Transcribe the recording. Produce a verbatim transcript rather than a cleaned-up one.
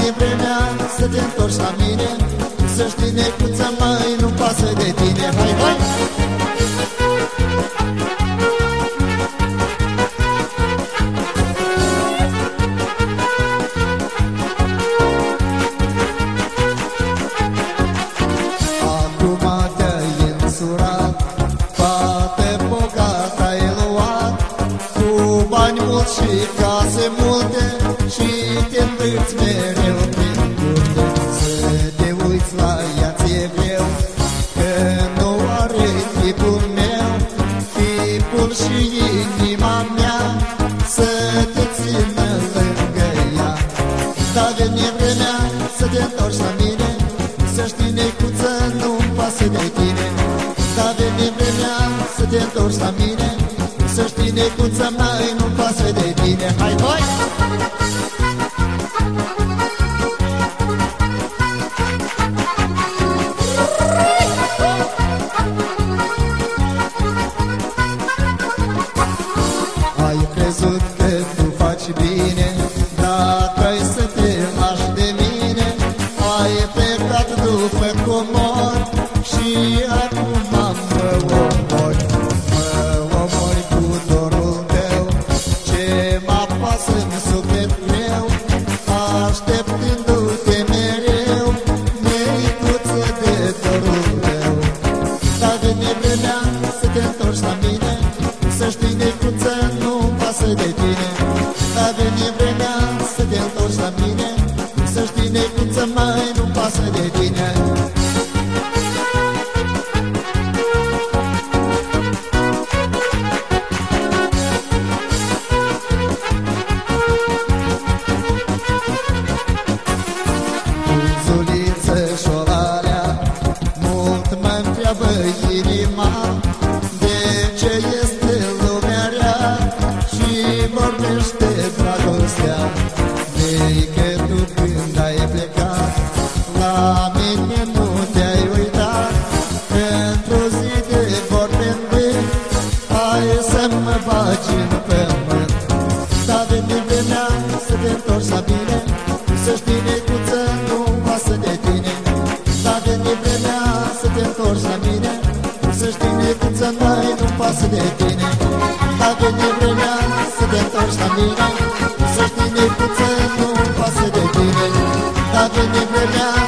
veni vremea să te întorci la mine, să știi, necuță, mai nu-mi pasă de tine. Hai, hai! Acum te-ai însurat, toate bogata ai luat, cu bani mulți și case multe, și te învârți mereu prin curte. Să te uiți la ea ți-e greu, că nu are chipul meu, chipul și inima mea, să te țină lângă ea. Dar veni vremea să te întorci la mine, să știi, necuță, nu-mi pasă de tine. Dar veni vremea să te întorci la mine, să știi, necuță, mai nu-mi pasă de tine. Hai, hai! Ai crezut că tu faci bine, dar vrei să te lași de mine. Ai plecat după comori și acum mă omori. Mă omori cu dorul tău, ce mă apasă în suflet meu, așteptându-te mereu, neicuță, de dorul tău. Dar veni vremea să te întorci la mine, să știi, necuță, nu-mi pasă de tine. Dar veni vremea să te întorci la mine, să știi, necuță, mai nu-mi pasă de tine. Zuliță șolalea, mult mă-ntreabă inima, de ce este lumea rea și vorbește dragostea. Vei că tu când ai plecat, la mine nu te-ai uitat, că într-o zi de vorbe în vânt, hai să mă bagi în pământ. Dar veni vremea să te întorci la mine, să știi, necuță, nu-mi pasă de tine. Dar veni vremea să te întorci la mine, să știi, necuță, mai nu-mi pasă de tine. Dar veni vremea să te întorci la mine, să știi, necuță, nu-mi pasă de tine. Dar veni vremea